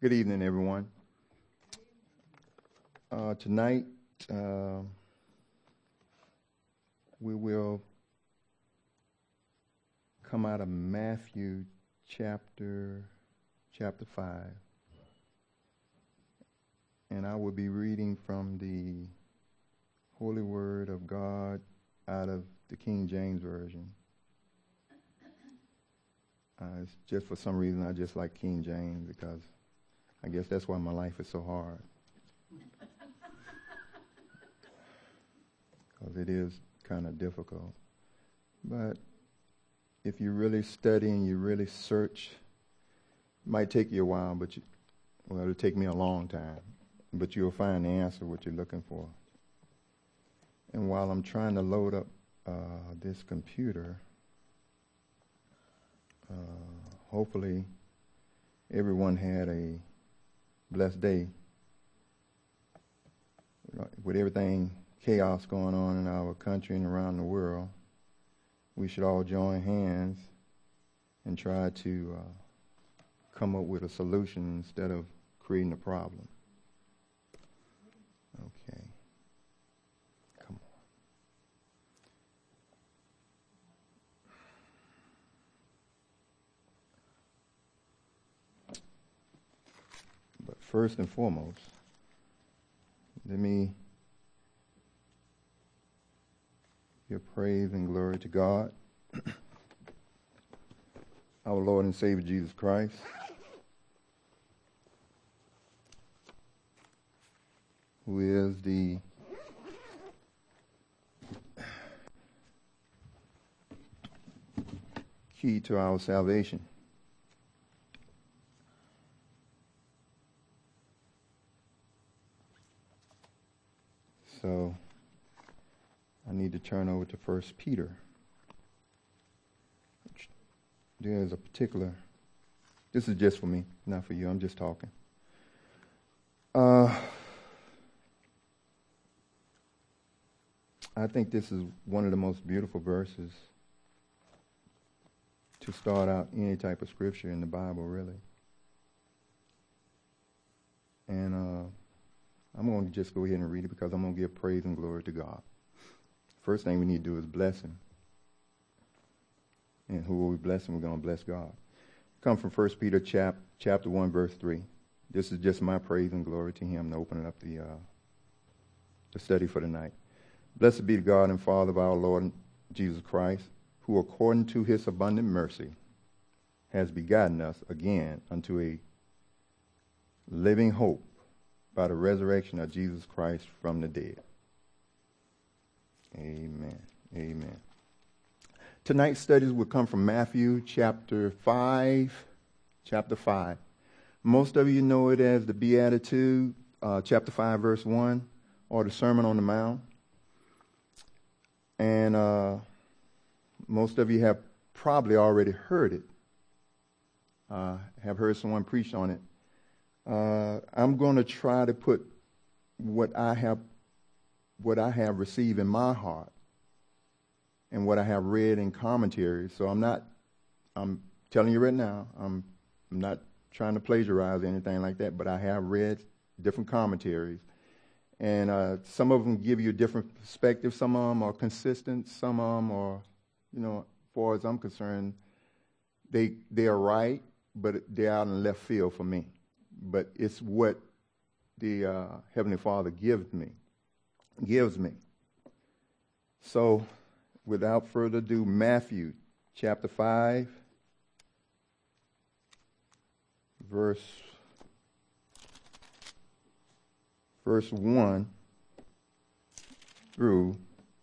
Good evening, everyone. Tonight, we will come out of Matthew chapter 5. And I will be reading from the Holy Word of God out of the King James Version. It's just for some reason I just like King James, because I guess that's why my life is so hard. Because it is kind of difficult. But if you really study and you really search, it might take you a while, but it'll take me a long time. But you'll find the answer, what you're looking for. And while I'm trying to load up this computer, hopefully everyone had a blessed day. With everything chaos going on in our country and around the world, we should all join hands and try to come up with a solution instead of creating a problem. Okay. Come on. But first and foremost, let me give praise and glory to God, our Lord and Savior Jesus Christ, who is the key to our salvation. So I need to turn over to 1 Peter. There's a particular, this is just for me, not for you, I'm just talking. I think this is one of the most beautiful verses to start out any type of scripture in the Bible, really. And I'm going to just go ahead and read it, because I'm going to give praise and glory to God. First thing we need to do is bless Him. And who will we bless Him? We're going to bless God. Come from 1 Peter chapter 1, verse 3. This is just my praise and glory to Him to open up the study for tonight. Blessed be the God and Father of our Lord Jesus Christ, who according to His abundant mercy has begotten us again unto a living hope by the resurrection of Jesus Christ from the dead. Amen. Amen. Tonight's studies will come from Matthew chapter 5. Most of you know it as the Beatitude, chapter 5, verse 1, or the Sermon on the Mount. And most of you have probably already heard it, have heard someone preach on it. I'm going to try to put what I have received in my heart and what I have read in commentaries. So I'm telling you right now, I'm not trying to plagiarize or anything like that, but I have read different commentaries. And some of them give you a different perspective. Some of them are consistent. Some of them are, as far as I'm concerned, they are right, but they're out in left field for me. But it's what the Heavenly Father gives me. So, without further ado, Matthew chapter 5, verse 1 through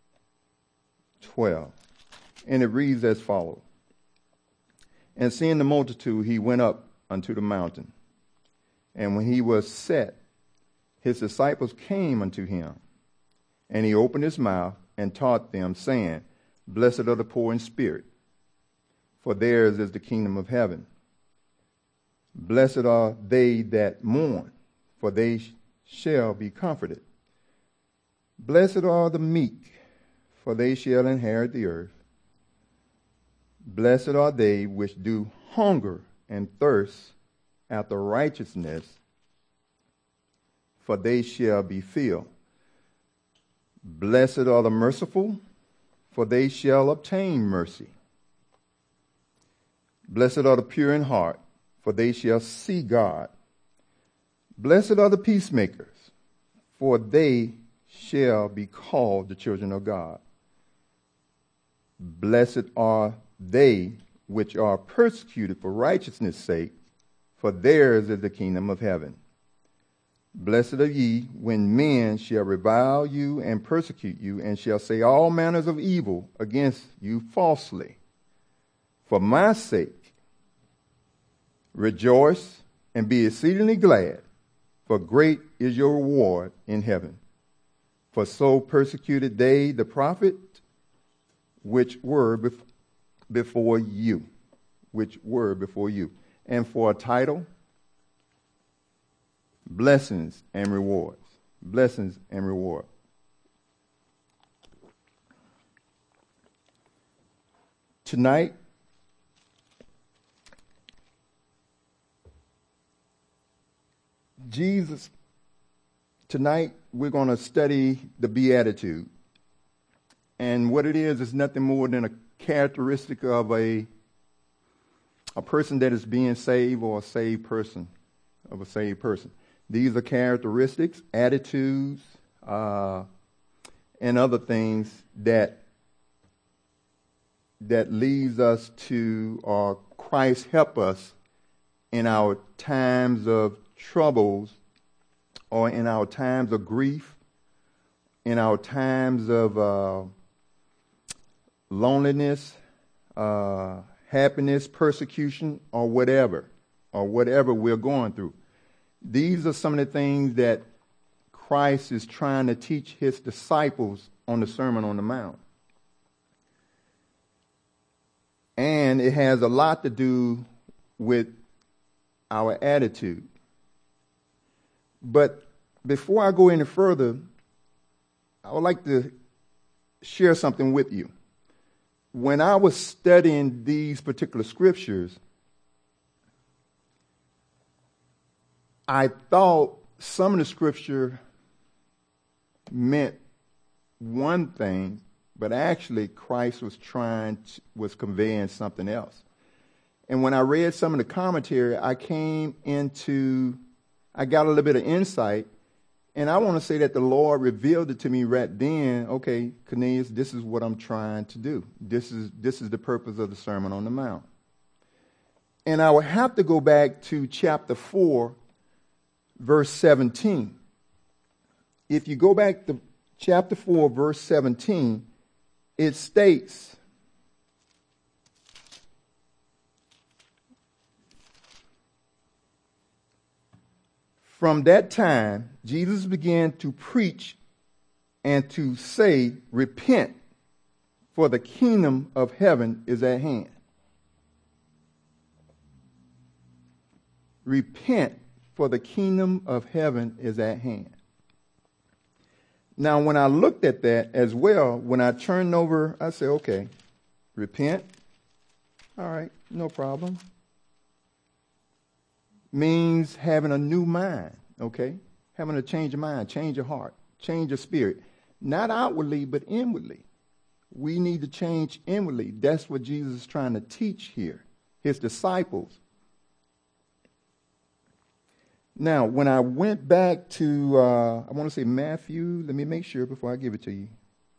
12. And it reads as follows. And seeing the multitude, he went up unto the mountain. And when he was set, his disciples came unto him. And he opened his mouth and taught them, saying, Blessed are the poor in spirit, for theirs is the kingdom of heaven. Blessed are they that mourn, for they shall be comforted. Blessed are the meek, for they shall inherit the earth. Blessed are they which do hunger and thirst after righteousness, for they shall be filled. Blessed are the merciful, for they shall obtain mercy. Blessed are the pure in heart, for they shall see God. Blessed are the peacemakers, for they shall be called the children of God. Blessed are they which are persecuted for righteousness' sake, for theirs is the kingdom of heaven. Blessed are ye when men shall revile you and persecute you, and shall say all manners of evil against you falsely. For my sake, rejoice and be exceedingly glad, for great is your reward in heaven. For so persecuted they the prophet which were before you. And for a title, blessings and rewards. Blessings and reward. Tonight, we're going to study the Beatitude. And what it is nothing more than a characteristic of a person that is being saved, or a saved person, of a saved person. These are characteristics, attitudes, and other things that leads us to, or Christ help us in our times of troubles, or in our times of grief, in our times of loneliness, happiness, persecution, or whatever we're going through. These are some of the things that Christ is trying to teach his disciples on the Sermon on the Mount. And it has a lot to do with our attitude. But before I go any further, I would like to share something with you. When I was studying these particular scriptures, I thought some of the scripture meant one thing, but actually Christ was conveying something else. And when I read some of the commentary, I got a little bit of insight, and I want to say that the Lord revealed it to me right then. Okay, Cornelius, this is what I'm trying to do. This is the purpose of the Sermon on the Mount. And I would have to go back to chapter 4, verse 17. If you go back to chapter 4, verse 17, it states, from that time, Jesus began to preach and to say, repent, for the kingdom of heaven is at hand. Repent, for the kingdom of heaven is at hand. Now, when I looked at that as well, when I turned over, I said, okay, repent. All right, no problem. Means having a new mind, okay? Having a change of mind, change of heart, change of spirit. Not outwardly, but inwardly. We need to change inwardly. That's what Jesus is trying to teach here, his disciples. Now, when I went back to, I want to say Matthew, let me make sure before I give it to you.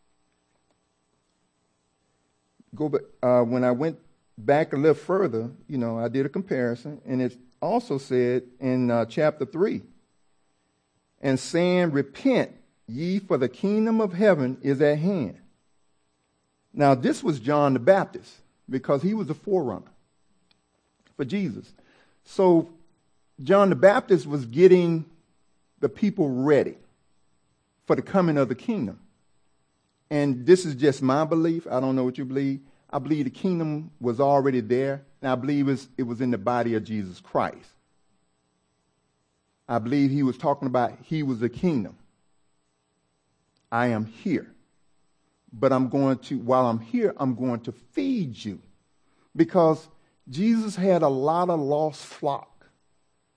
When I went back a little further, I did a comparison, and it also said in chapter 3, and saying, repent ye, for the kingdom of heaven is at hand. Now, this was John the Baptist, because he was the forerunner for Jesus. So, John the Baptist was getting the people ready for the coming of the kingdom. And this is just my belief. I don't know what you believe. I believe the kingdom was already there, and I believe it was in the body of Jesus Christ. I believe he was talking about he was the kingdom. I am here. But while I'm here, I'm going to feed you. Because Jesus had a lot of lost flock.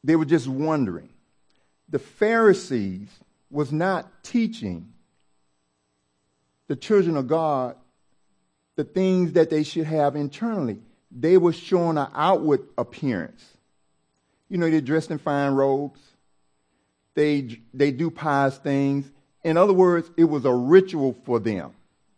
They were just wondering. The Pharisees was not teaching the children of God the things that they should have internally. They were showing an outward appearance. You know, they're dressed in fine robes. They do pious things. In other words, it was a ritual for them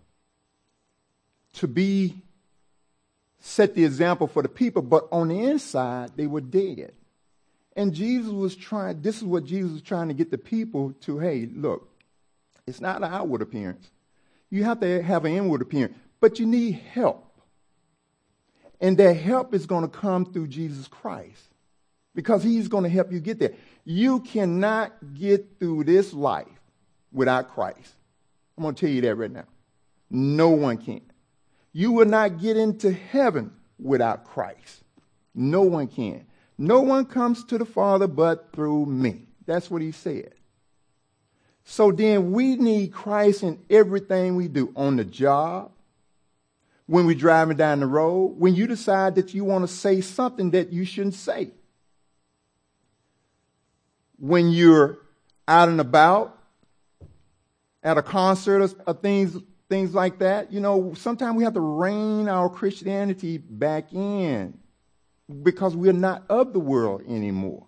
to set the example for the people, but on the inside, they were dead. And this is what Jesus was trying to get the people to, hey, look, it's not an outward appearance. You have to have an inward appearance, but you need help. And that help is going to come through Jesus Christ because he's going to help you get there. You cannot get through this life without Christ. I'm going to tell you that right now. No one can. You will not get into heaven without Christ. No one can. No one comes to the Father but through me. That's what he said. So then we need Christ in everything we do. On the job, when we're driving down the road, when you decide that you want to say something that you shouldn't say. When you're out and about, at a concert or things like that, you know, sometimes we have to rein our Christianity back in because we're not of the world anymore.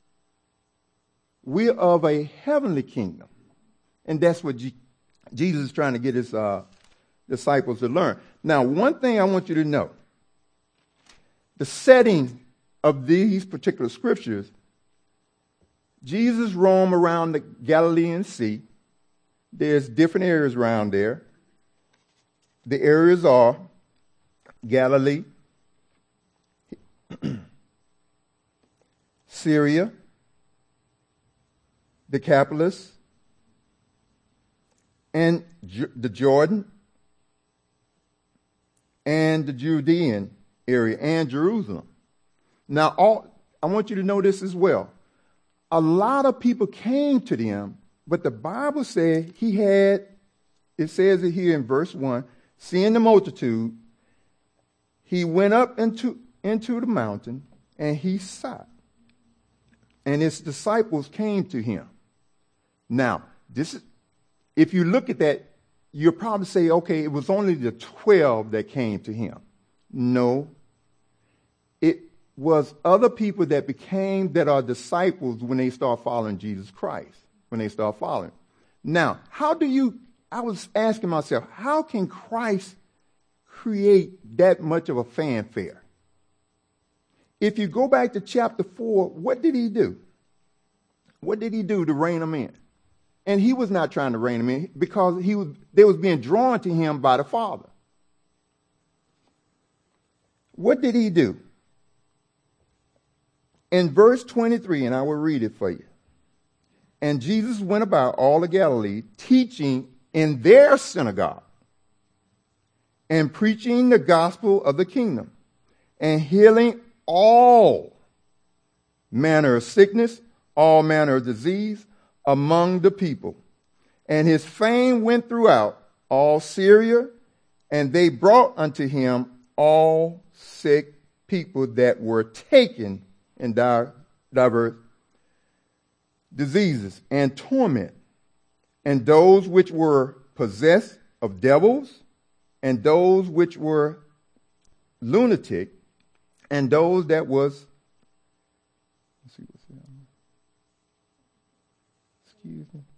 We're of a heavenly kingdom. And that's what Jesus is trying to get his disciples to learn. Now, one thing I want you to know, the setting of these particular scriptures, Jesus roamed around the Galilean Sea. There's different areas around there. The areas are Galilee, Syria, Decapolis, and the Jordan, and the Judean area, and Jerusalem. Now, I want you to know this as well. A lot of people came to them, but the Bible said it says it here in verse 1, seeing the multitude, he went up into the mountain and he sat. And his disciples came to him. Now, if you look at that, you'll probably say, okay, it was only the 12 that came to him. No. It was other people that are disciples when they start following Jesus Christ, when they start following. Now, I was asking myself, how can Christ create that much of a fanfare? If you go back to chapter 4, what did he do? What did he do to rein them in? And he was not trying to rein them in because they was being drawn to him by the Father. What did he do? In verse 23, and I will read it for you. And Jesus went about all of Galilee, teaching in their synagogue and preaching the gospel of the kingdom and healing all manner of sickness, all manner of disease among the people. And his fame went throughout all Syria, and they brought unto him all sick people that were taken in diverse diseases and torment, and those which were possessed of devils, and those which were lunatic, and those that was, let's see what's that. Excuse me.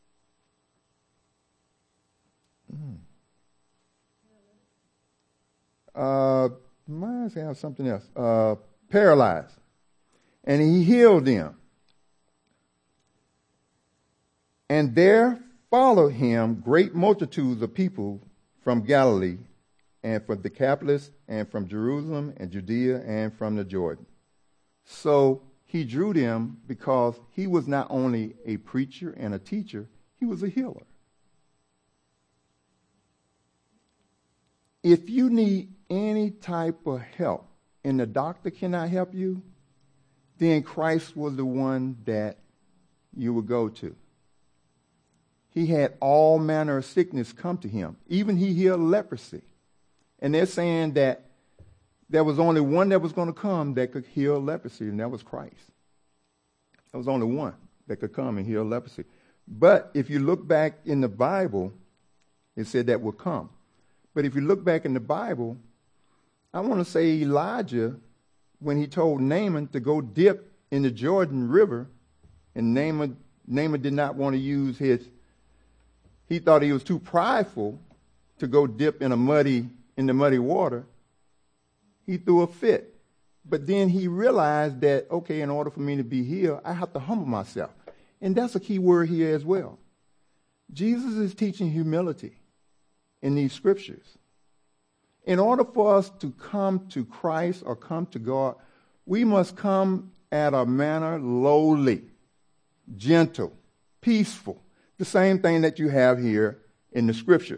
Might have something else. Paralyzed. And he healed them. And there followed him great multitudes of people from Galilee and from Decapolis and from Jerusalem and Judea and from the Jordan. So he drew them because he was not only a preacher and a teacher, he was a healer. If you need any type of help and the doctor cannot help you, then Christ was the one that you would go to. He had all manner of sickness come to him. Even he healed leprosy. And they're saying that there was only one that was going to come that could heal leprosy, and that was Christ. There was only one that could come and heal leprosy. But if you look back in the Bible, it said that would come. But if you look back in the Bible, I want to say Elijah, when he told Naaman to go dip in the Jordan River, and Naaman did not want to use he thought he was too prideful to go dip in the muddy water. He threw a fit. But then he realized that, okay, in order for me to be healed, I have to humble myself. And that's a key word here as well. Jesus is teaching humility in these scriptures. In order for us to come to Christ or come to God, we must come at a manner lowly, gentle, peaceful. The same thing that you have here in the scripture.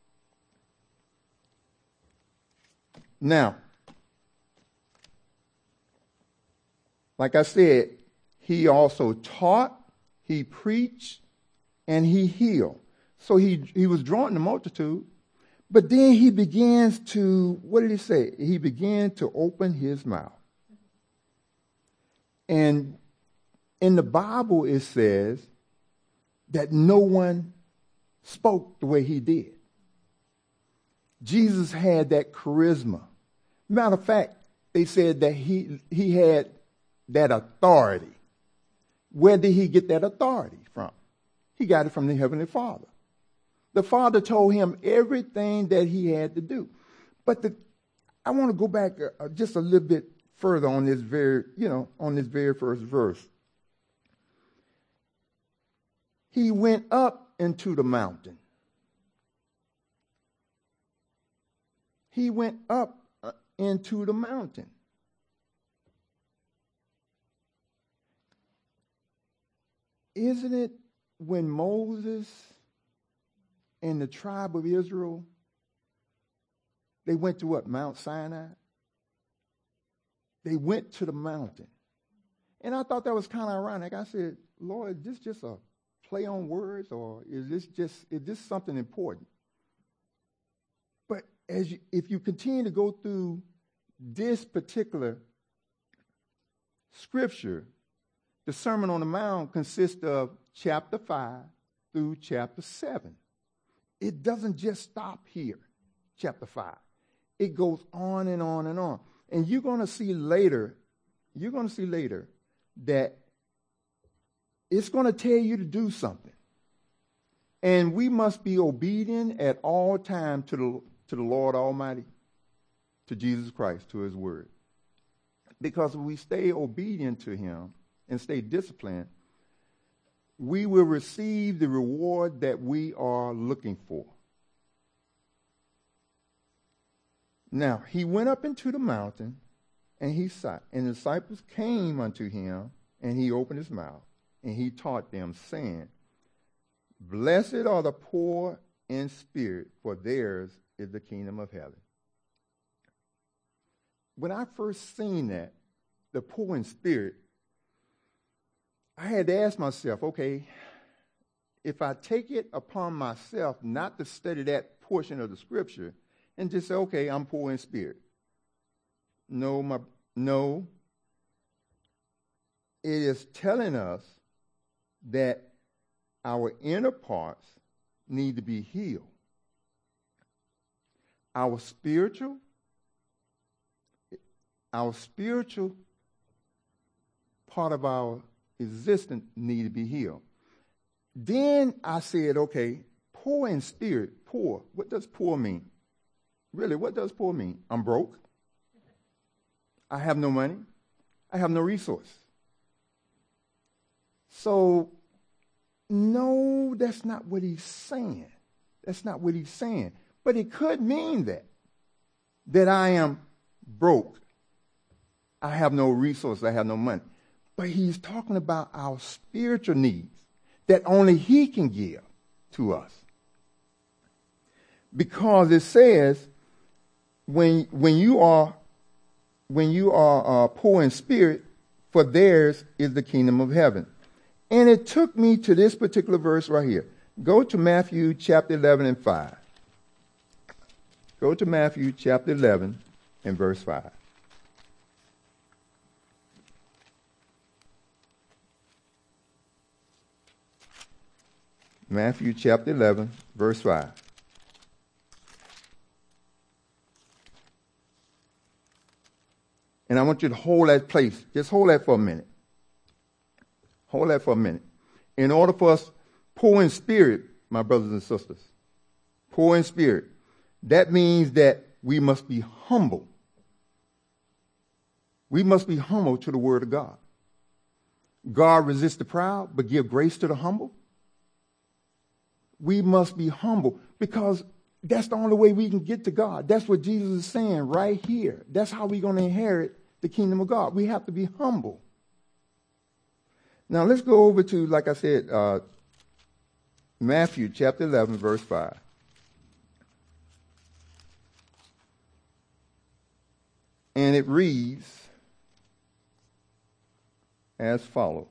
Now, like I said, he also taught, he preached, and he healed. So he was drawing the multitude, but then he begins to, what did he say? He began to open his mouth. And in the Bible it says that no one spoke the way he did. Jesus had that charisma. Matter of fact, they said that he had that authority. Where did he get that authority from? He got it from the Heavenly Father. The Father told him everything that he had to do. But I want to go back just a little bit further on this very first verse. He went up into the mountain. He went up into the mountain. Isn't it when Moses and the tribe of Israel, they went to what? Mount Sinai? They went to the mountain. And I thought that was kind of ironic. I said, Lord, is this just a play on words, or is this something important? But if you continue to go through this particular scripture, the Sermon on the Mount consists of chapter 5 through chapter 7. It doesn't just stop here, chapter 5. It goes on and on and on. And you're going to see later that it's going to tell you to do something. And we must be obedient at all times to the Lord Almighty, to Jesus Christ, to his word. Because if we stay obedient to him and stay disciplined, we will receive the reward that we are looking for. Now, he went up into the mountain, and he sat, and the disciples came unto him, and he opened his mouth, and he taught them, saying, Blessed are the poor in spirit, for theirs is the kingdom of heaven. When I first seen that, the poor in spirit, I had to ask myself, okay, if I take it upon myself not to study that portion of the scripture and just say, okay, I'm poor in spirit. No, it is telling us that our inner parts need to be healed. Our spiritual part of our existence need to be healed. Then I said, okay, poor in spirit, poor. What does poor mean? Really, what does poor mean? I'm broke. I have no money. I have no resource. So, no, that's not what he's saying. That's not what he's saying. But it could mean that I am broke. I have no resources. I have no money. But he's talking about our spiritual needs that only he can give to us. Because it says, when you are poor in spirit, for theirs is the kingdom of heaven. And it took me to this particular verse right here. Go to Matthew chapter 11 and 5. Go to Matthew chapter 11 and verse 5. Matthew chapter 11, verse 5. And I want you to hold that place. Just hold that for a minute. Hold that for a minute. In order for us, poor in spirit, my brothers and sisters, poor in spirit, that means that we must be humble. We must be humble to the word of God. God resists the proud, but give grace to the humble. We must be humble because that's the only way we can get to God. That's what Jesus is saying right here. That's how we're going to inherit the kingdom of God. We have to be humble. Now let's go over to, like I said, Matthew chapter 11, verse 5. And it reads as follows.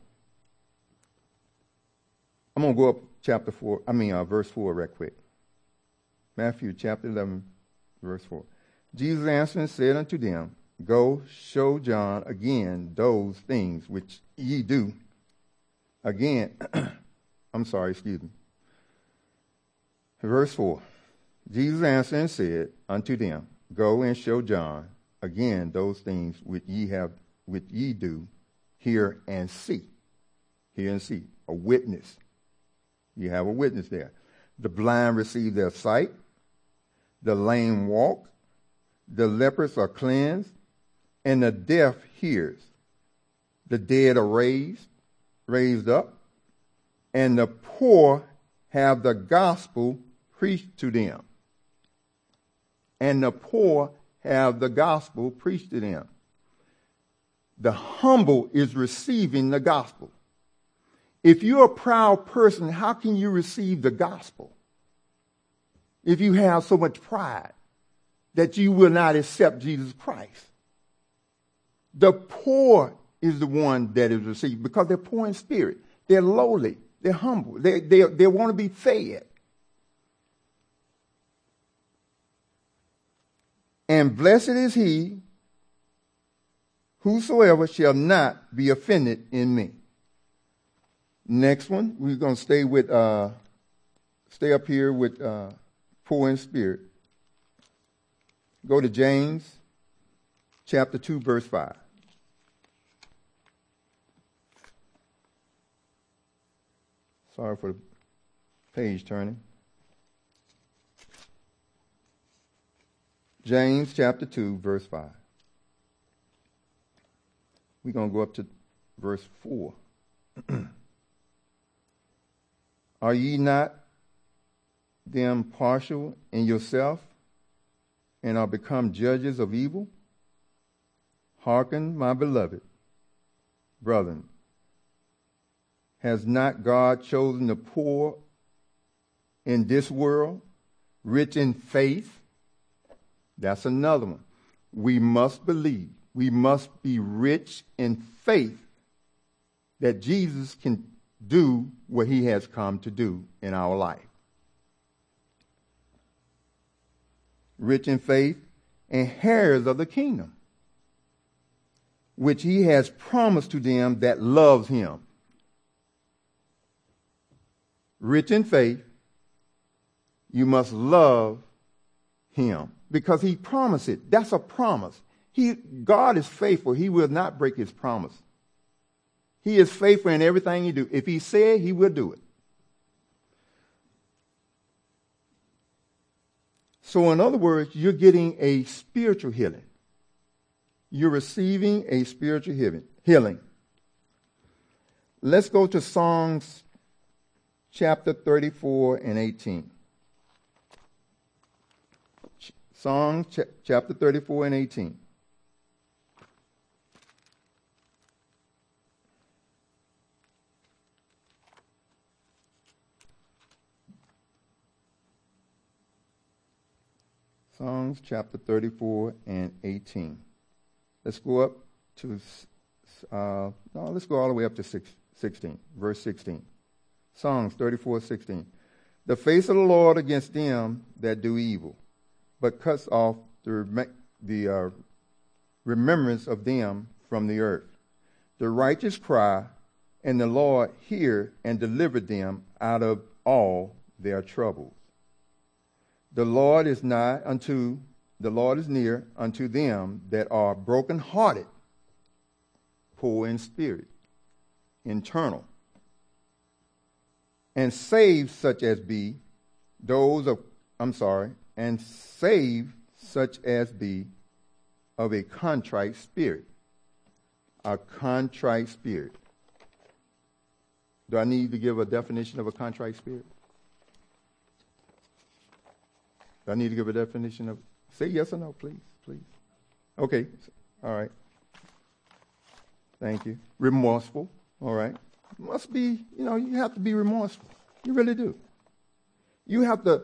I'm going to go up verse 4 right quick. Matthew chapter 11, verse 4. Jesus answered and said unto them, Go show John again those things which ye do. Again, Verse 4. Jesus answered and said unto them, Go and show John again those things which ye do, hear and see. Hear and see. A witness. You have a witness there. The blind receive their sight. The lame walk. The lepers are cleansed. And the deaf hears. The dead are raised up. And the poor have the gospel preached to them. And the poor have the gospel preached to them. The humble is receiving the gospel. If you're a proud person, how can you receive the gospel? If you have so much pride that you will not accept Jesus Christ. The poor is the one that is received because they're poor in spirit. They're lowly. They're humble. They want to be fed. And blessed is he whosoever shall not be offended in me. Next one, we're going to stay up here with poor in spirit. Go to James chapter 2, verse 5. Sorry for the page turning. James chapter 2, verse 5. We're going to go up to verse 4. Are ye not then partial in yourself, and are become judges of evil? Hearken, my beloved brethren. Has not God chosen the poor in this world, rich in faith? That's another one. We must believe. We must be rich in faith that Jesus can do what he has come to do in our life. Rich in faith and heirs of the kingdom, which he has promised to them that loves him. Rich in faith, you must love him because he promised it. That's a promise. God is faithful. He will not break his promise. He is faithful in everything he do. If he said, he will do it. So in other words, you're getting a spiritual healing. You're receiving a spiritual healing. Let's go to Psalms chapter 34 and 18. Psalms chapter 34 and 18. Psalms chapter 34 and 18. Let's go up to, let's go all the way up to 16, verse 16. Psalms 34:16. The face of the Lord against them that do evil, but cuts off the remembrance of them from the earth. The righteous cry, and the Lord hear and deliver them out of all their troubles. The Lord is near unto them that are brokenhearted, poor in spirit, internal, and save such as be of a contrite spirit. A contrite spirit. Do I need to give a definition of a contrite spirit? Do I need to give a definition of? Say yes or no, please. Okay. All right. Thank you. Remorseful. All right. Must be, you have to be remorseful. You really do. You have to.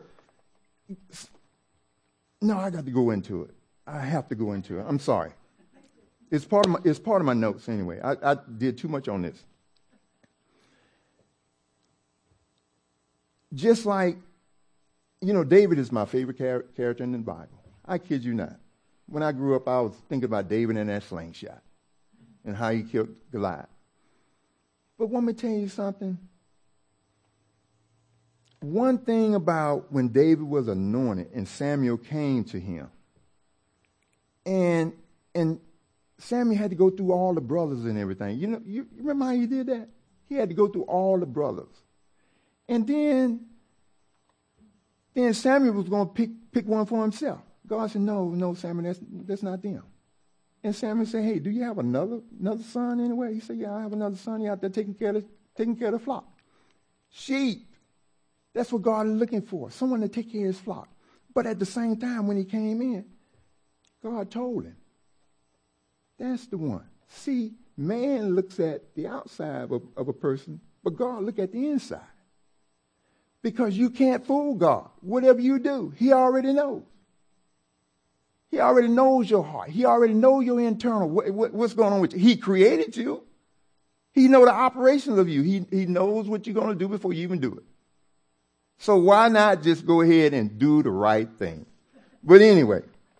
No, I got to go into it. I have to go into it. I'm sorry. It's part of my notes anyway. I did too much on this. Just like, David is my favorite character in the Bible. I kid you not. When I grew up, I was thinking about David and that slingshot and how he killed Goliath. But want me to tell you something? One thing about when David was anointed and Samuel came to him, and Samuel had to go through all the brothers and everything. You remember how he did that? He had to go through all the brothers. And then Samuel was going to pick one for himself. God said, no, Samuel, that's not them. And Samuel said, hey, do you have another son anyway? He said, yeah, I have another son. He's out there taking care of the flock. Sheep. That's what God is looking for, someone to take care of his flock. But at the same time, when he came in, God told him, that's the one. See, man looks at the outside of a person, but God look at the inside. Because you can't fool God. Whatever you do, he already knows. He already knows your heart. He already knows your internal, what's going on with you. He created you. He knows the operations of you. He knows what you're going to do before you even do it. So why not just go ahead and do the right thing? But anyway,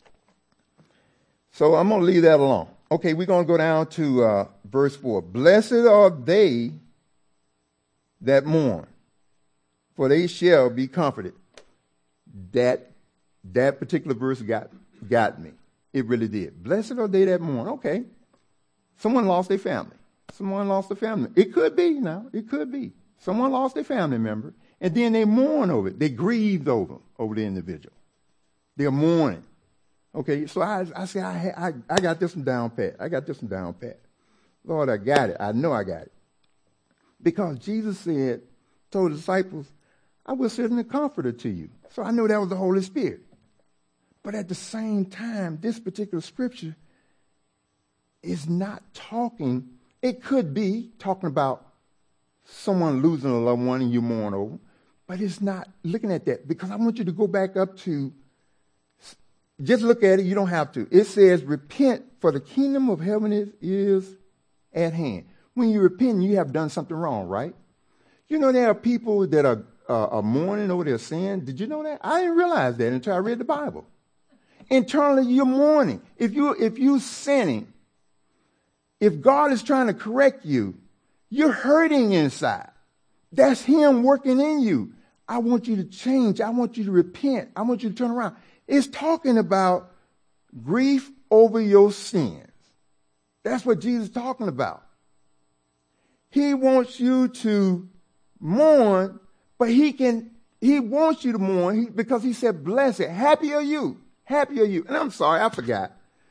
so I'm going to leave that alone. Okay, we're going to go down to verse 4. Blessed are they that mourn, for they shall be comforted. That particular verse got me. It really did. Blessed are they that mourn. Okay. Someone lost their family. Someone lost a family. It could be now. It could be. Someone lost their family member, and then they mourn over it. They grieved over the individual. They're mourning. Okay, so I say I got this one down pat. Lord, I got it. I know I got it. Because Jesus told the disciples, I will send the Comforter to you. So I know that was the Holy Spirit. But at the same time, this particular scripture is not talking, it could be talking about someone losing a loved one and you mourn over, but it's not looking at that, because I want you to go back up to, just look at it, you don't have to. It says, repent, for the kingdom of heaven is at hand. When you repent, you have done something wrong, right? There are people that are mourning over their sin. Did you know that? I didn't realize that until I read the Bible. Internally, you're mourning. If you're sinning, if God is trying to correct you, you're hurting inside. That's him working in you. I want you to change. I want you to repent. I want you to turn around. It's talking about grief over your sins. That's what Jesus is talking about. He wants you to mourn, but he wants you to mourn because he said, blessed, happy are you. Happy are you. And I'm sorry, I forgot.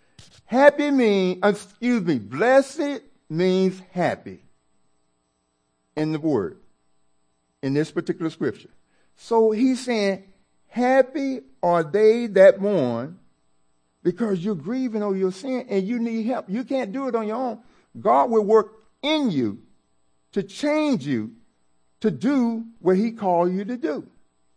Blessed means happy in the word, in this particular scripture. So he's saying, happy are they that mourn, because you're grieving over your sin and you need help. You can't do it on your own. God will work in you to change you to do what he called you to do.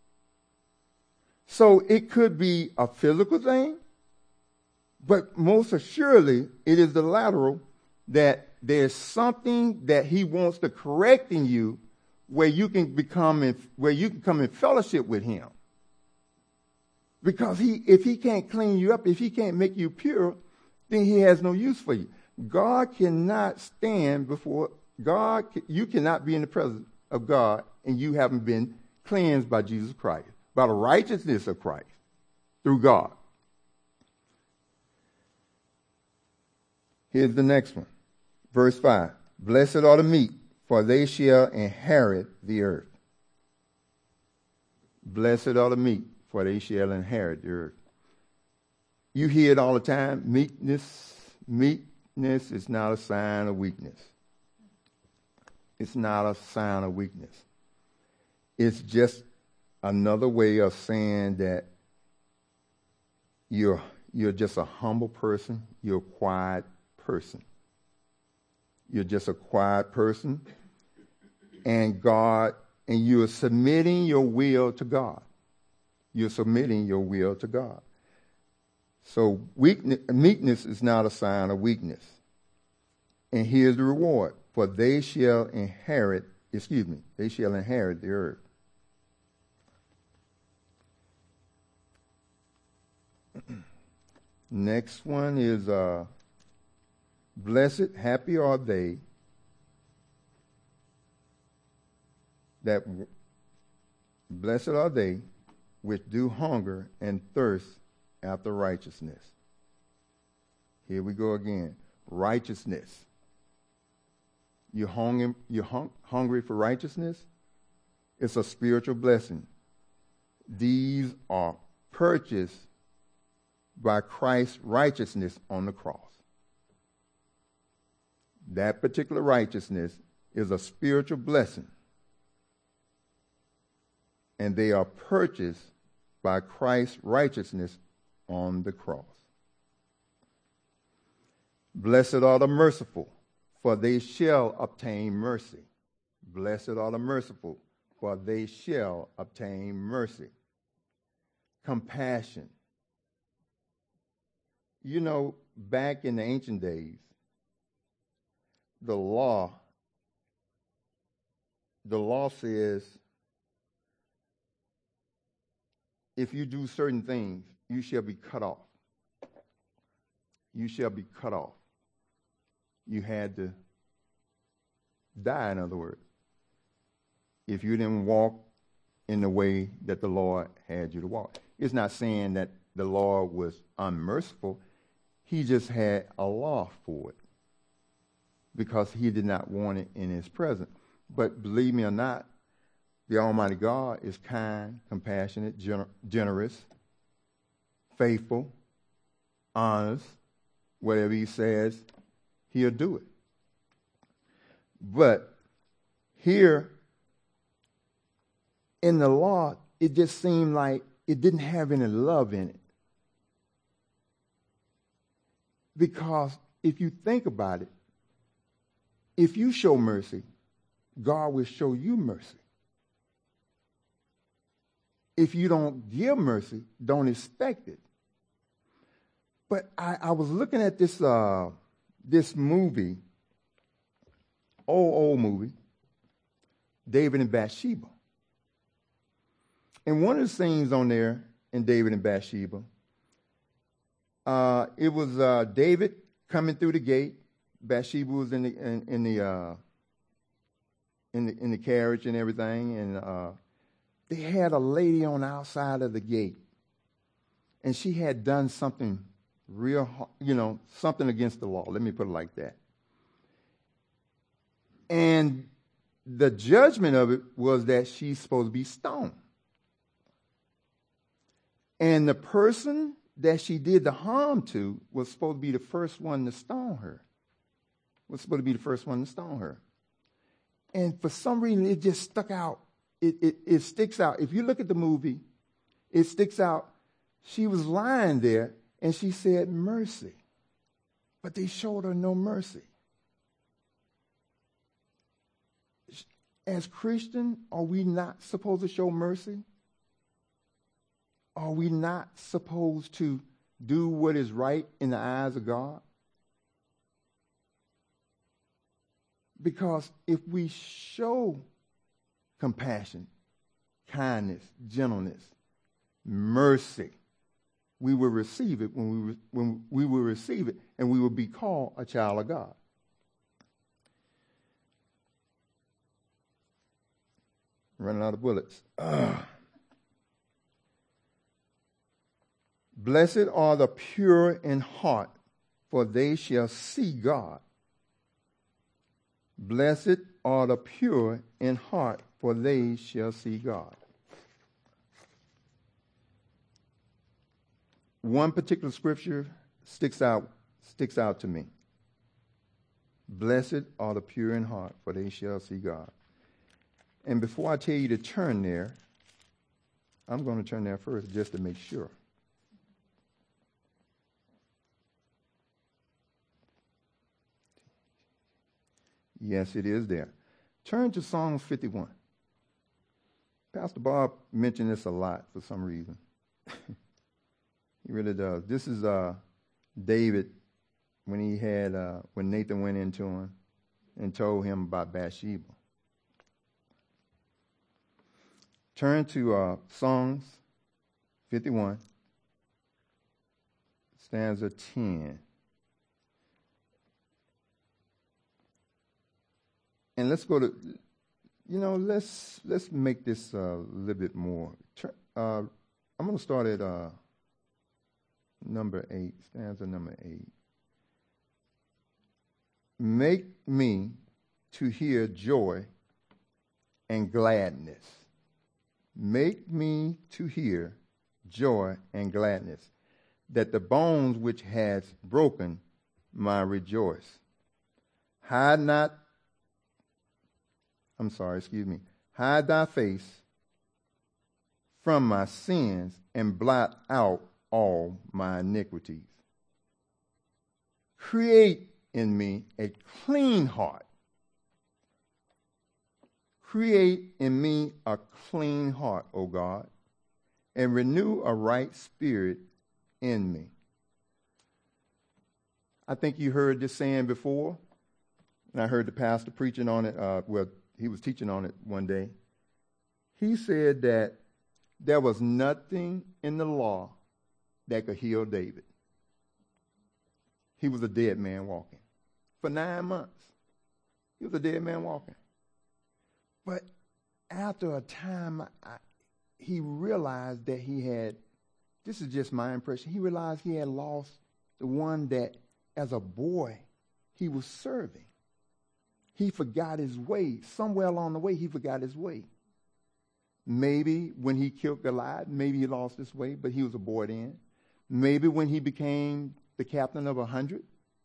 So it could be a physical thing, but most assuredly it is the lateral, that there's something that he wants to correct in you where you can come in fellowship with him. Because if he can't clean you up, if he can't make you pure, then he has no use for you. God cannot stand before God. You cannot be in the presence of God and you haven't been cleansed by Jesus Christ, by the righteousness of Christ through God. Here's the next one. Verse 5. Blessed are the meek, for they shall inherit the earth. Blessed are the meek, for they shall inherit the earth. You hear it all the time. Meekness is not a sign of weakness. It's not a sign of weakness. It's just another way of saying that you're just a humble person. You're a quiet person. You're just a quiet person. And you're submitting your will to God. You're submitting your will to God. So meekness is not a sign of weakness. And here's the reward. For they shall inherit the earth. Next one is blessed, happy are they blessed are they which do hunger and thirst after righteousness. Here we go again. Righteousness. You're hungry for righteousness? It's a spiritual blessing. These are purchased by Christ's righteousness on the cross. That particular righteousness is a spiritual blessing. And they are purchased by Christ's righteousness on the cross. Blessed are the merciful, for they shall obtain mercy. Blessed are the merciful, for they shall obtain mercy. Compassion. You know, back in the ancient days, the law says if you do certain things, you shall be cut off. You shall be cut off. You had to die, in other words, if you didn't walk in the way that the Lord had you to walk. It's not saying that the Lord was unmerciful. He just had a law for it because he did not want it in his presence. But believe me or not, the Almighty God is kind, compassionate, generous, faithful, honest. Whatever he says, he'll do it. But here in the law, it just seemed like it didn't have any love in it. Because if you think about it, if you show mercy, God will show you mercy. If you don't give mercy, don't expect it. But I was looking at this movie, old movie, David and Bathsheba. And one of the scenes on there in David and Bathsheba, it was David coming through the gate. Bathsheba was in the carriage and everything, and they had a lady on the outside of the gate, and she had done something something against the law. Let me put it like that. And the judgment of it was that she's supposed to be stoned. And the person that she did the harm to was supposed to be the first one to stone her. And for some reason, it just stuck out. It sticks out. If you look at the movie, it sticks out. She was lying there, and she said mercy. But they showed her no mercy. As Christians, are we not supposed to show mercy? Are we not supposed to do what is right in the eyes of God? Because if we show compassion, kindness, gentleness, mercy, we will receive it when we will receive it, and we will be called a child of God. Running out of bullets. Blessed are the pure in heart, for they shall see God. Blessed are the pure in heart, for they shall see God. One particular scripture sticks out to me. Blessed are the pure in heart, for they shall see God. And before I tell you to turn there, I'm going to turn there first just to make sure. Yes, it is there. Turn to Psalms 51. Pastor Bob mentioned this a lot for some reason. He really does. This is David when he had when Nathan went into him and told him about Bathsheba. Turn to Psalms 51, stanza 10. And let's go to, let's make this a little bit more. I'm going to start at number 8, stanza number 8. Make me to hear joy and gladness. Make me to hear joy and gladness, that the bones which has broken might rejoice. Hide thy face from my sins and blot out all my iniquities. Create in me a clean heart. Create in me a clean heart, O God, and renew a right spirit in me. I think you heard this saying before, and I heard the pastor preaching on it. He was teaching on it one day. He said that there was nothing in the law that could heal David. He was a dead man walking. For 9 months, he was a dead man walking. But after a time, he realized that he had, this is just my impression, he realized he had lost the one that, as a boy, he was serving. He forgot his way. Somewhere along the way, he forgot his way. Maybe when he killed Goliath, maybe he lost his way, but he was a boy then. Maybe when he became the captain of 100.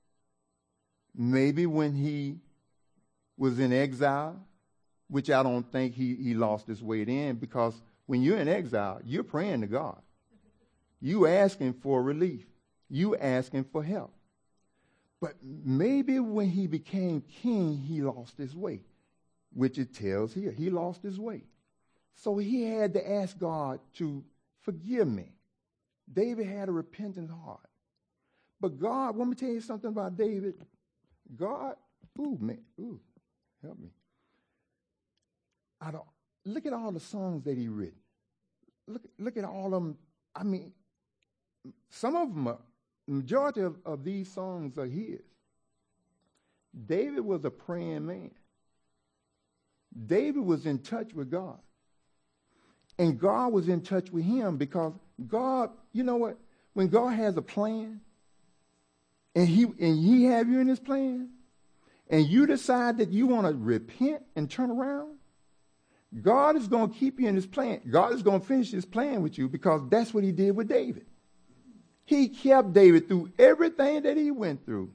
Maybe when he was in exile, which I don't think he lost his way then, because when you're in exile, you're praying to God. You asking for relief. You asking for help. But maybe when he became king, he lost his way, which it tells here. He lost his way. So he had to ask God to forgive me. David had a repentant heart. But God, let me tell you something about David. God, help me. Look at all the songs that he written. Look at all of them. I mean, some of them, majority of these songs are his. David was a praying man. David was in touch with God. And God was in touch with him, because God, you know what? When God has a plan, and he have you in his plan, and you decide that you want to repent and turn around, God is going to keep you in his plan. God is going to finish his plan with you, because that's what he did with David. He kept David through everything that he went through.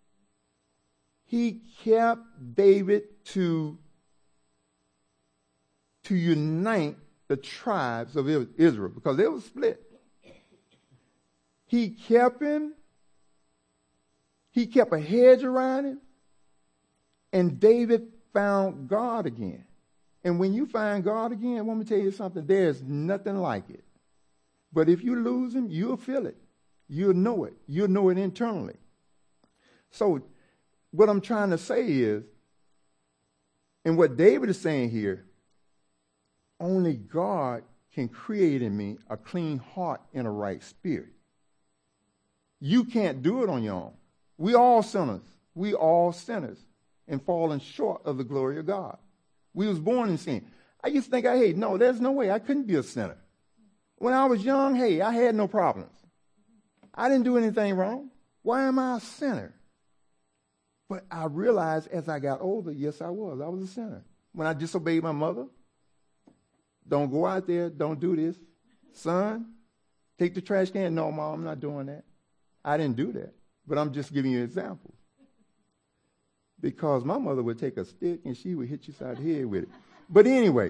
He kept David to unite the tribes of Israel, because they were split. He kept him. He kept a hedge around him. And David found God again. And when you find God again, let me tell you something, there's nothing like it. But if you lose him, you'll feel it. You'll know it. You'll know it internally. So what I'm trying to say is, and what David is saying here, only God can create in me a clean heart and a right spirit. You can't do it on your own. We all sinners. We all sinners and falling short of the glory of God. We was born in sin. I used to think, no, there's no way I couldn't be a sinner. When I was young, I had no problems. I didn't do anything wrong. Why am I a sinner? But I realized as I got older, yes, I was. I was a sinner. When I disobeyed my mother, don't go out there, don't do this. Son, take the trash can. No, Mom, I'm not doing that. I didn't do that. But I'm just giving you examples. Because my mother would take a stick and she would hit you side of the head with it. But anyway,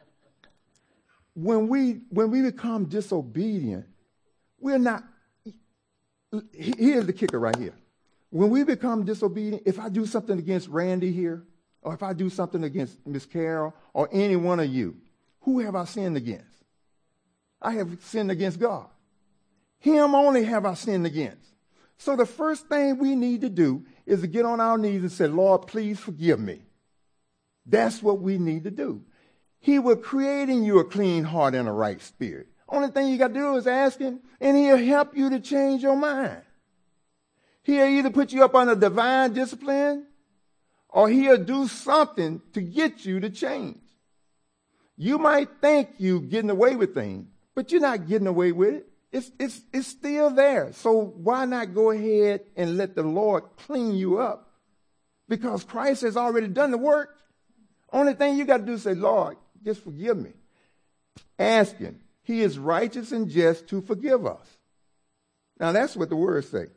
when we become disobedient, we're not. Here's the kicker right here. When we become disobedient, if I do something against Randy here, or if I do something against Miss Carol, or any one of you, who have I sinned against? I have sinned against God. Him only have I sinned against. So the first thing we need to do is to get on our knees and say, Lord, please forgive me. That's what we need to do. He will create in you a clean heart and a right spirit. Only thing you got to do is ask him, and he'll help you to change your mind. He'll either put you up under divine discipline, or he'll do something to get you to change. You might think you're getting away with things, but you're not getting away with it. It's still there. So why not go ahead and let the Lord clean you up? Because Christ has already done the work. Only thing you got to do is say, Lord, just forgive me. Ask him. He is righteous and just to forgive us. Now that's what the words say.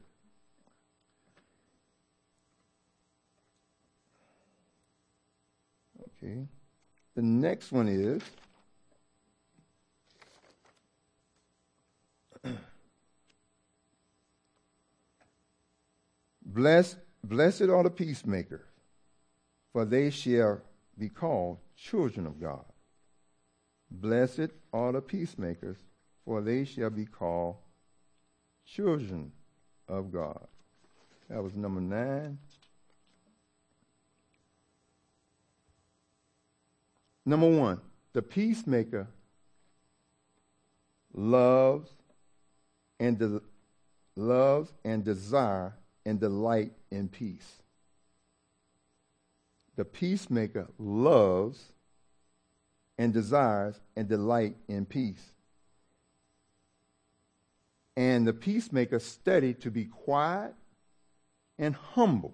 Okay. The next one is Blessed are the peacemakers, for they shall be called children of God. Blessed are the peacemakers, for they shall be called children of God. That was number 9. Number 1, the peacemaker loves and desire and delight in peace. The peacemaker loves and desires and delight in peace. And the peacemaker study to be quiet and humble.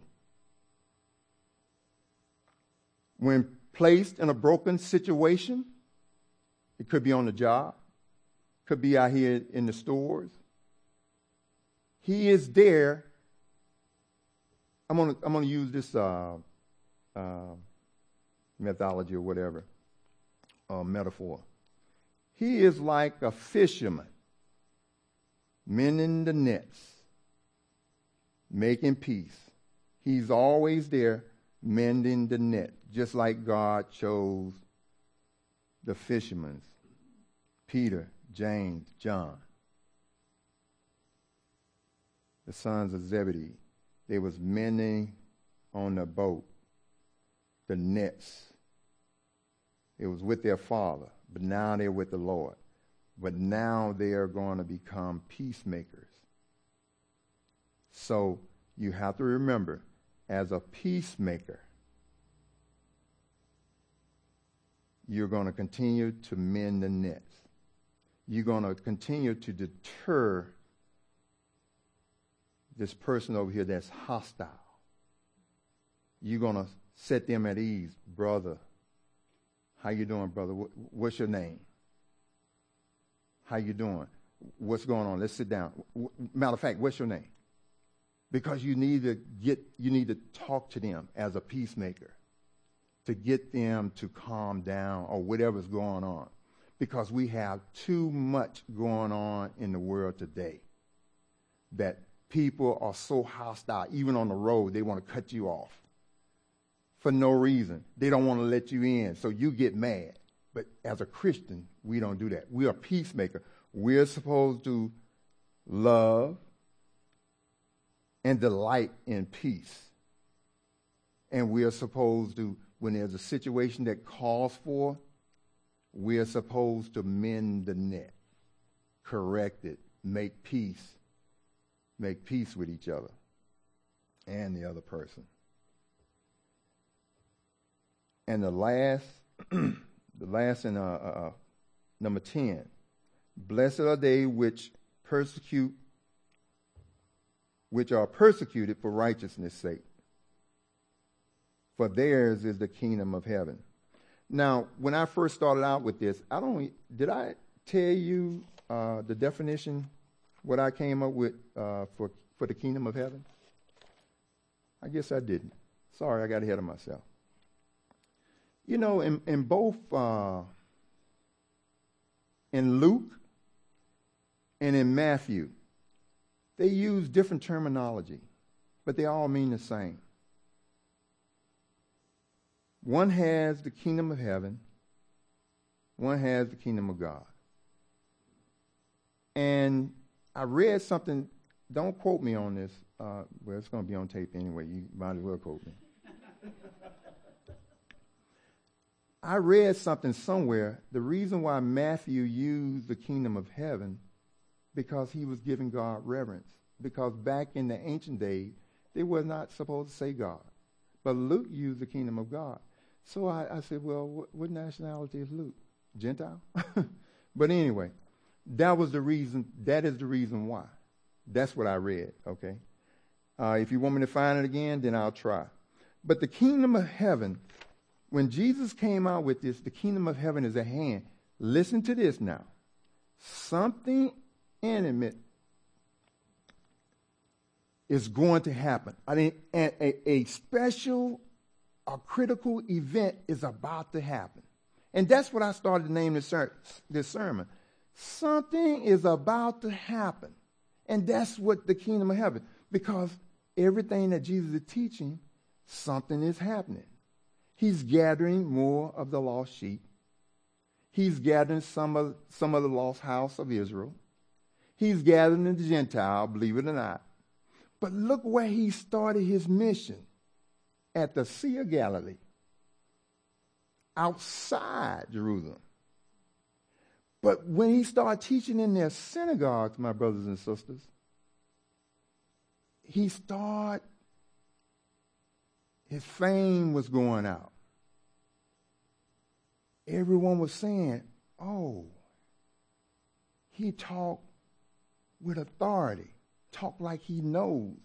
When placed in a broken situation, it could be on the job, could be out here in the stores. He is there. I'm gonna use this methodology or whatever, metaphor. He is like a fisherman, mending the nets, making peace. He's always there mending the net, just like God chose the fishermen, Peter, James, John, the sons of Zebedee. They was mending on the boat, the nets. It was with their father, but now they're with the Lord. But now they are going to become peacemakers. So you have to remember, as a peacemaker, you're going to continue to mend the nets. You're going to continue to deter this person over here that's hostile. You're going to set them at ease. Brother, how you doing, brother? What's your name? How you doing? What's going on? Let's sit down. Matter of fact, what's your name? Because you need to talk to them as a peacemaker to get them to calm down or whatever's going on. Because we have too much going on in the world today that people are so hostile. Even on the road, they want to cut you off for no reason. They don't want to let you in, so you get mad. But as a Christian, we don't do that. We are peacemaker. We're supposed to love and delight in peace. And we are supposed to, when there's a situation that calls for, we are supposed to mend the net, correct it, make peace with each other and the other person. And the the last in number 10. Blessed are they which are persecuted for righteousness' sake, for theirs is the kingdom of heaven. Now, when I first started out with this, did I tell you the definition, what I came up with for the kingdom of heaven? I guess I didn't. Sorry, I got ahead of myself. You know, in both in Luke and in Matthew, they use different terminology, but they all mean the same. One has the kingdom of heaven, one has the kingdom of God. And I read something, don't quote me on this, well, it's going to be on tape anyway, you might as well quote me. I read something somewhere, the reason why Matthew used the kingdom of heaven, because he was giving God reverence. Because back in the ancient days, they were not supposed to say God. But Luke used the kingdom of God. So I said, well, what nationality is Luke? Gentile? But anyway, that is the reason why. That's what I read, okay? If you want me to find it again, then I'll try. But the kingdom of heaven, when Jesus came out with this, the kingdom of heaven is at hand. Listen to this now. Something intimate is going to happen. I mean, a special, a critical event is about to happen. And that's what I started to name this sermon. Something is about to happen. And that's what the kingdom of heaven, because everything that Jesus is teaching, something is happening. He's gathering more of the lost sheep. He's gathering some of the lost house of Israel. He's gathering the Gentile, believe it or not. But look where he started his mission, at the Sea of Galilee, outside Jerusalem. But when he started teaching in their synagogues, my brothers and sisters, his fame was going out. Everyone was saying, oh, he talked with authority, talk like he knows.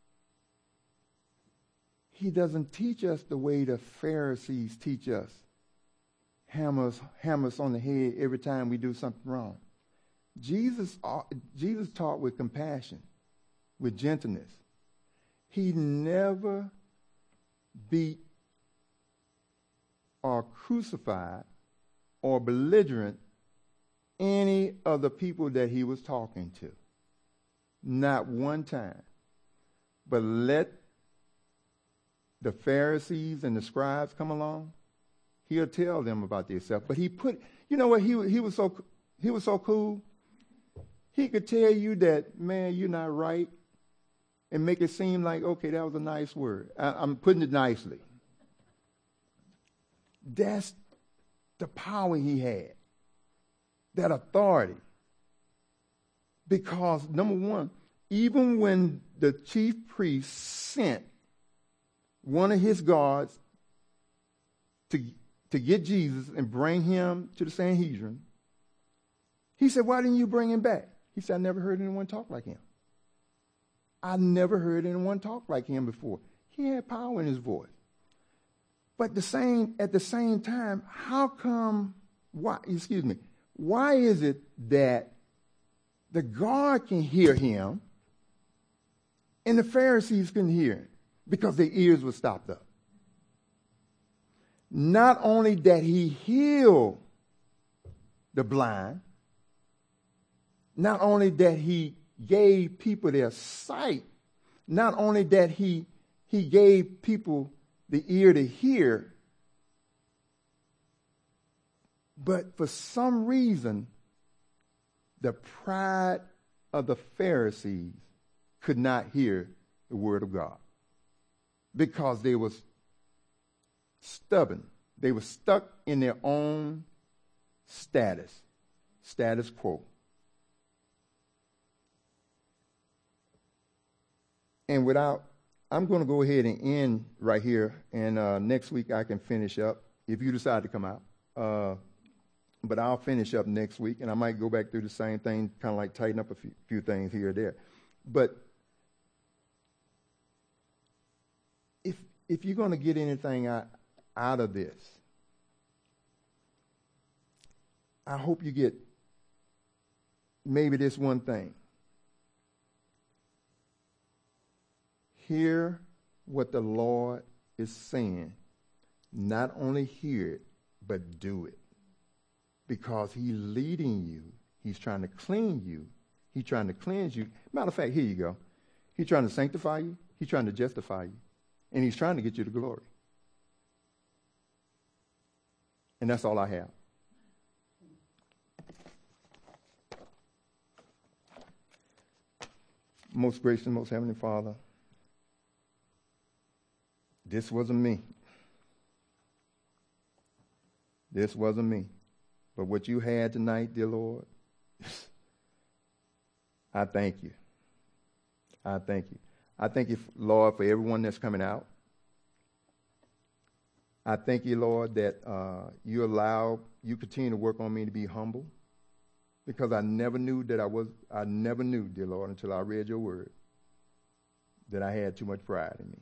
He doesn't teach us the way the Pharisees teach us. Hammer us on the head every time we do something wrong. Jesus taught with compassion, with gentleness. He never beat or crucified or belligerent any of the people that he was talking to. Not one time. But let the Pharisees and the scribes come along, he'll tell them about themselves. But you know what, he was so cool. He could tell you that, man, you're not right, and make it seem like, okay, that was a nice word. I'm putting it nicely. That's the power he had, that authority. Because, number one, even when the chief priest sent one of his guards to get Jesus and bring him to the Sanhedrin, he said, why didn't you bring him back? He said, I never heard anyone talk like him. I never heard anyone talk like him before. He had power in his voice. But at the same time, why is it that the guard can hear him and the Pharisees couldn't hear him? Because their ears were stopped up. Not only that he healed the blind, not only that he gave people their sight, not only that he gave people the ear to hear, but for some reason, the pride of the Pharisees could not hear the word of God, because they was stubborn. They were stuck in their own status quo. And I'm going to go ahead and end right here, and next week I can finish up if you decide to come out. But I'll finish up next week, and I might go back through the same thing, kind of like tighten up a few things here or there. But if you're going to get anything out of this, I hope you get maybe this one thing. Hear what the Lord is saying. Not only hear it, but do it. Because he's leading you. He's trying to clean you. He's trying to cleanse you. Matter of fact, here you go. He's trying to sanctify you. He's trying to justify you. And he's trying to get you to glory. And that's all I have. Most gracious and most heavenly Father, this wasn't me. This wasn't me. But what you had tonight, dear Lord, I thank you. I thank you. I thank you, Lord, for everyone that's coming out. I thank you, Lord, that you continue to work on me to be humble, because I never knew, dear Lord, until I read your word, that I had too much pride in me.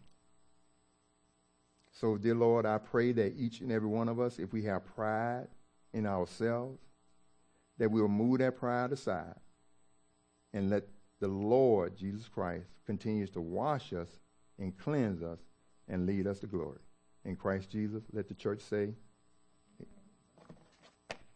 So, dear Lord, I pray that each and every one of us, if we have pride in ourselves, that we'll move that pride aside and let the Lord Jesus Christ continues to wash us and cleanse us and lead us to glory. In Christ Jesus, let the church say,